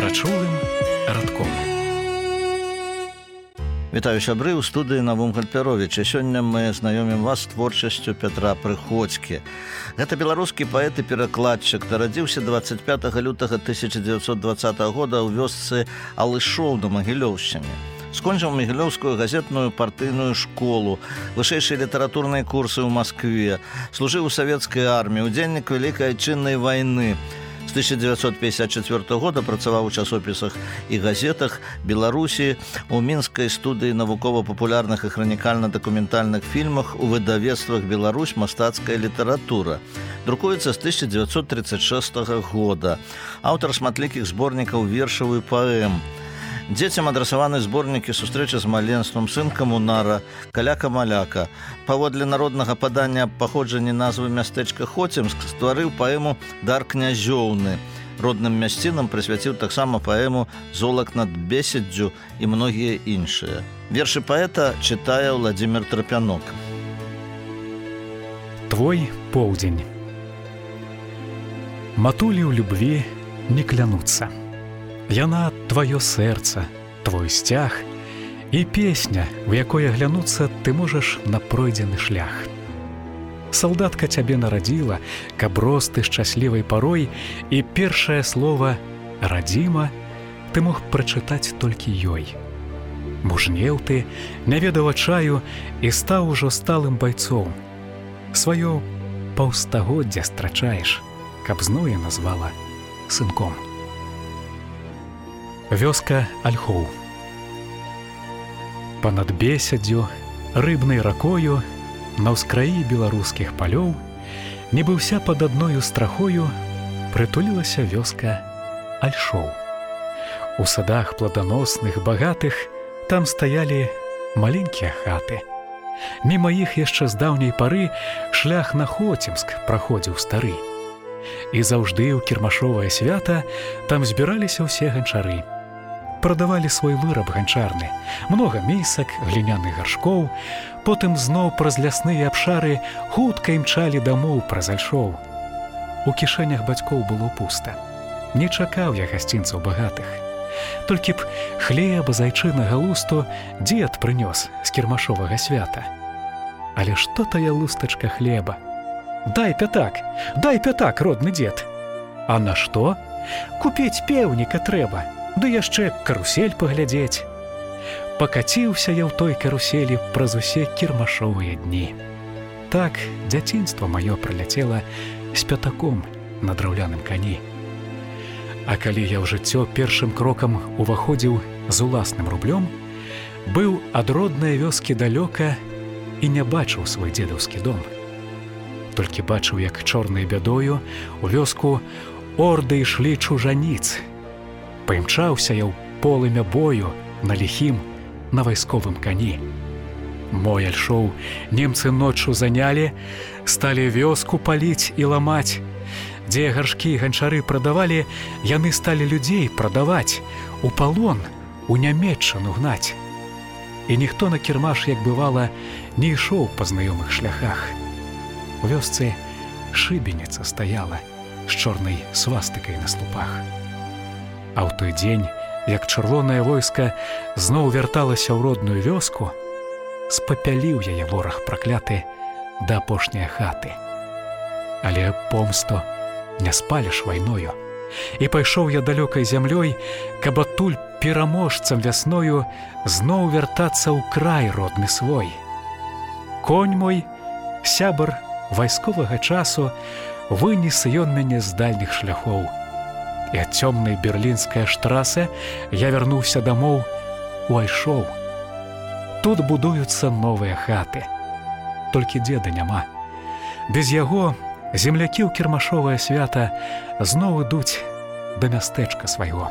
добрачулым радком. Вітаю сябры, ў студыі Навум Гальперовіч. Сёння мы знаёмім вас з творчасцю Пятра Прыходзькі. Гэта беларускі паэт і перакладчык. Нарадзіўся 25 лютага 1920 года ў вёсцы Алышоў на Магілёўшчыне. Скончыў Магілёўскую газетную партыйную школу, вышэйшыя літаратурныя курсы ў Маскве, служыў у савецкай арміі, удзельнік Вялікай Айчыннай вайны. З 1954 года працаваў у часопісах і газетах Беларусі, у мінскай студыі навукова-папулярных і хранікальна-дакументальных фільмах, у выдавецтвах «Беларусь. Мастацкая літаратура». Друкуецца з 1936 года. Аўтар шматлікіх зборнікаў вершаў і паэм. Дзецям адрасаваны зборнікі «Сустрэча з маленствам», «Сын камунара», «Каляка-маляка». Паводле народнага падання аб паходжанні назвы мястэчка Хоцімск стварыў паэму «Дар князёўны». Родным мясцінам прысвяціў таксама паэму «Золак над беседдзю» і многія іншыя. Вершы паэта чытае Владзімір Трапянок. Твой поўдзень. Матулі ў любві не клянуцца. Яна твоё сэрца, твой сцяг і песня, в якой аглянуцца ты можаш на пройдзены шлях. Салдатка цябе нарадзіла, каб рос ты шчаслівай парой, і першае слова «радзіма» ты мог прачытаць толькі ёй. Мужнеў ты, не ведаў адчаю і стаў ужо сталым байцом. Сваё паўстагоддзя страчаеш, каб зноў я назвала сынком. Вёска Альхоў. Панад бесяддзю, рыбнай ракою, на ўскраі беларускіх палёў, нібы ўся пад адною страхою прытулілася вёска Альшоў. У садах пладаносных, багатых, там стаялі маленькія хаты. Міма іх яшчэ з даўняй пары шлях на Хоцімск праходзіў стары. І заўжды ў кірмашовае свята там збіраліся ўсе ганчары. Прадавалі свой выраб ганчарны, многа місак, гліняных гаршкоў, потым зноў праз лясныя абшары хутка імчалі дамоў праз Альшоў. У кішэнях бацькоў было пуста. Не чакаў я гасцінцаў багатых. Толькі б хлеба з айчынага лусту дзед прынёс з кірмашовага свята. Але што тая лустачка хлеба? Дай пятак, родны дзед. А на што? Купіць пеўніка трэба. Ды яшчэ карусель паглядзець. Пакаціўся я ў той каруселі праз усе кірмашовыя дні. Так дзяцінства маё праляцела з пятаком на драўляным кані. А калі я ў жыццё першым крокам уваходзіў з уласным рублём, быў ад роднай вёскі далёка і не бачыў свой дзедаўскі дом. Толькі бачыў, як чорнай бядою у вёску орды ішлі чужаніц. Паімчаўся я ў полымя бою на ліхім, на вайсковым кані. Мой Альшоў немцы ноччу занялі, сталі вёску паліць і ламаць. Дзе гаршкі ганчары прадавалі, яны сталі людзей прадаваць, у палон, у Нямецчыну гнаць. І ніхто на кірмаш, як бывала, не ішоў па знаёмых шляхах. У вёсцы шыбеніца стаяла з чорнай свастыкай на слупах. А ў той дзень, як чырвонае войска зноў вярталася ў родную вёску, спапяліў яе вораг пракляты да апошняй хаты. Але помсту не спаліш вайною, і пайшоў я далёкай зямлёй, каб адтуль пераможцам вясною зноў вяртацца ў край родны свой. Конь мой, сябар вайсковага часу, вынес ён мяне з дальніх шляхоў. І ад цёмнай берлінскай штрасы я вярнуўся дамоў у Альшоў. Тут будуюцца новыя хаты. Толькі дзеда няма. Без яго землякі ў кірмашовае свята зноў ідуць да мястэчка свайго.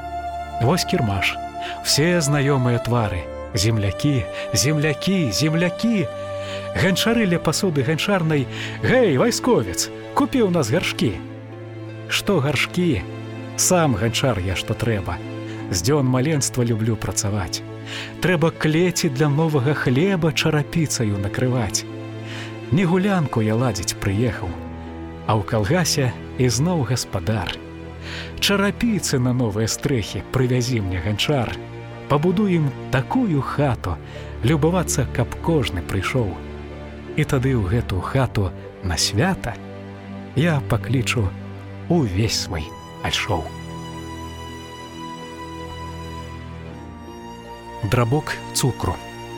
Вось кірмаш, все знаёмыя твары. Землякі, землякі, землякі. Ганчары ля пасуды ганчарнай: «Гэй, вайсковец, купі ў нас гаршкі». Што гаршкі? Сам ганчар я што трэба. З дзён маленства люблю працаваць. Трэба клеці для новага хлеба чарапіцаю накрываць. Не гулянку я ладзіць прыехаў, а ў калгасе ізноў гаспадар. Чарапіцы на новыя стрэхі прывязі мне, ганчар. Пабудуем такую хату, любавацца, каб кожны прыйшоў. І тады ў гэту хату на свята я паклічу увесь свой Альшоў. Драбок цукру.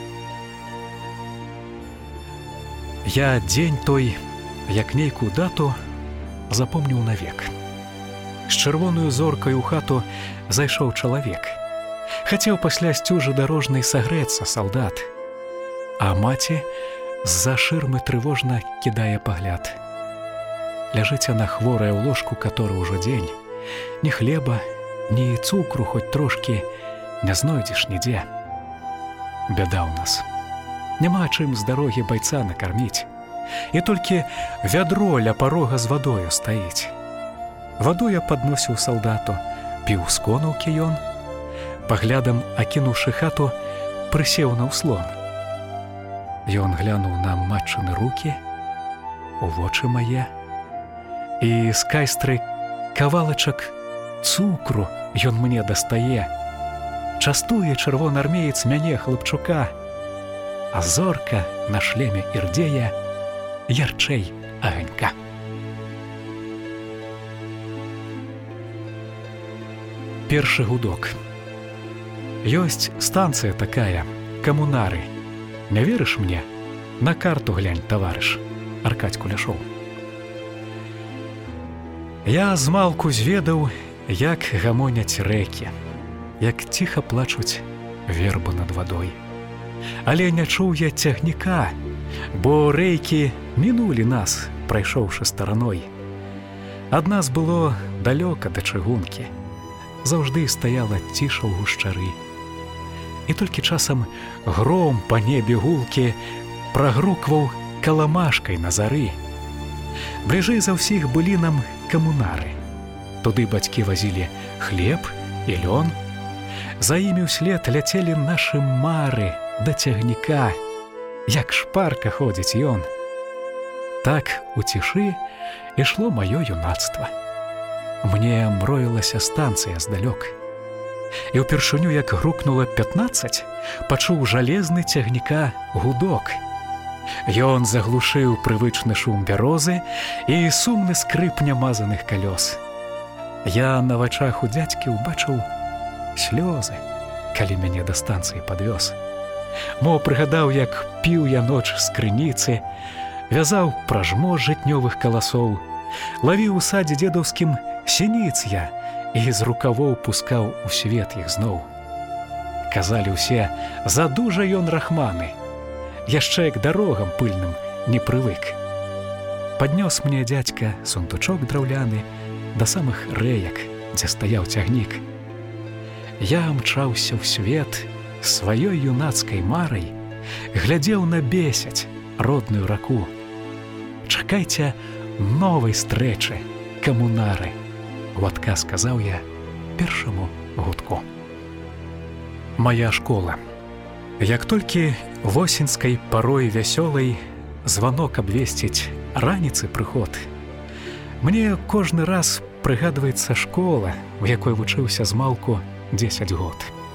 Я дзень той, як нейкую дату, запомніў навек. З чырвоную зоркай у хату зайшоў чалавек. Хацеў пасля сцюжы дарожнай сагрэцца салдат. А маці з-за шырмы трывожна кідае пагляд. Ляжыць яна хворая ў ложку, каторы ўжо дзень. Ні хлеба, ні цукру хоць трошкі не знойдзеш нідзе. Бяда ў нас. Няма чым з дарогі байца накарміць. І толькі вядро ля парога з вадою стаіць. Ваду я падносіў салдату, піў з конаўкі ён. Паглядам, акінуўшы хату, прысеў на ўслон. Ён глянуў на матчыны рукі, у вочы мае, і з кайстры кавалачак цукру ён мне дастае. Частуе чырвонаармеец мяне, хлапчука, а зорка на шлеме ірдзее ярчэй аганька. Першы гудок. Ёсць станцыя такая, камунары. Не верыш мне? На карту глянь, таварыш, Аркадь Куляшоў. Я змалку зведаў, як гамоняць рэкі, як ціха плачуць вербы над вадой. Але не чуў я цягніка, бо рэйкі мінулі нас, прайшоўшы стараной. Ад нас было далёка да чыгункі. Заўжды стаяла ціша ў гушчары. І толькі часам гром па небе гулкі прагрукваў каламашкай на зары. Бліжэй за ўсіх былі нам камунары. Туды бацькі вазілі хлеб і лён. За імі ўслед ляцелі нашы мары да цягніка. Як шпарка ходзіць ён. Так у цішы ішло маё юнацтва. Мне мроілася станцыя здалёк. І ўпершыню, як грукнула 15, пачуў жалезны цягніка гудок. Ён заглушыў прывычны шум бярозы і сумны скрып нямазаных калёс. Я на вачах у дзядзькі ўбачыў слёзы, калі мяне да станцыі падвёз. Мо прыгадаў, як піў я ноч з крыніцы, вязаў пражмо з жытнёвых каласоў, лавіў у садзе дзедаўскім сініц я і з рукавоў пускаў у свет іх зноў. Казалі ўсе, задужа ён рахманы, яшчэ к дарогам пыльным не прывык. Паднёс мне дзядзька сундучок драўляны да самых рэек, дзе стаяў цягнік. Я мчаўся ў свет сваёй юнацкай марай, глядзеў на бесяць родную раку. Чакайце новай стрэчы, камунары, у адказ сказаў я першаму гудку. Мая школа. Як толькі восеньскай парой вясёлай званок абвесціць раніцы прыход, мне кожны раз прыгадваецца школа, у якой вучыўся змалку 10 год.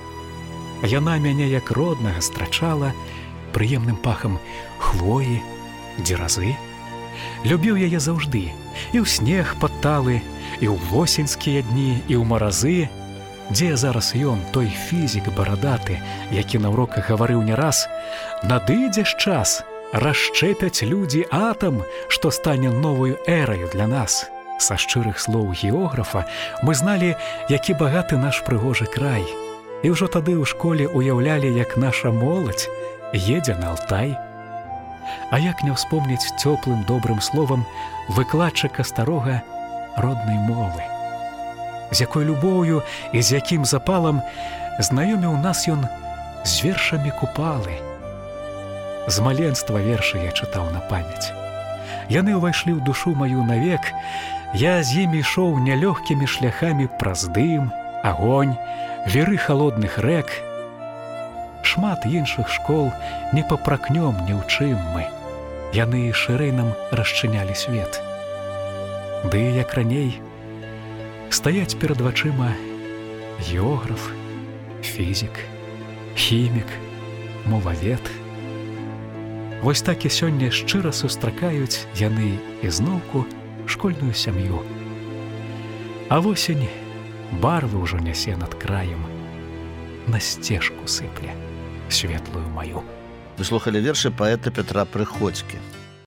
Яна мяне як роднага страчала прыемным пахам хвоі, дзеразы. Любіў яе заўжды, і ў снег падталы, і ў восеньскія дні, і ў маразы. Дзе зараз ён, той фізік барадаты, які на уроках гаварыў не раз: надыдзе ж час, расшчэпяць людзі атам, што стане новую эраю для нас. Са шчырых слоў географа мы зналі, які багаты наш прыгожы край. І ўжо тады ў школе уяўлялі, як наша моладзь едзе на Алтай. А як не ўспомніць цёплым добрым словам выкладчыка старога роднай мовы, з якой любоўю і з якім запалам знаёміў нас ён з вершамі Купалы. З маленства вершы я чытаў на памяць. Яны ўвайшлі ў душу маю навек. Я з імі ішоў нялёгкімі шляхамі праз дым, агонь, віры халодных рэк. Шмат іншых школ не папракнём ні ў чым мы. Яны шырэй нам расчынялі свет. Ды, як раней, стаяць перад вачыма географ, фізік, хімік, мовавед. Вось так і сёння шчыра сустракаюць яны ізноўку школьную сям'ю. А восень барвы ўжо нясе над краем, на сцежку сыпле светлую маю. Вы слухали вершы паэта Петра Прыходзькі.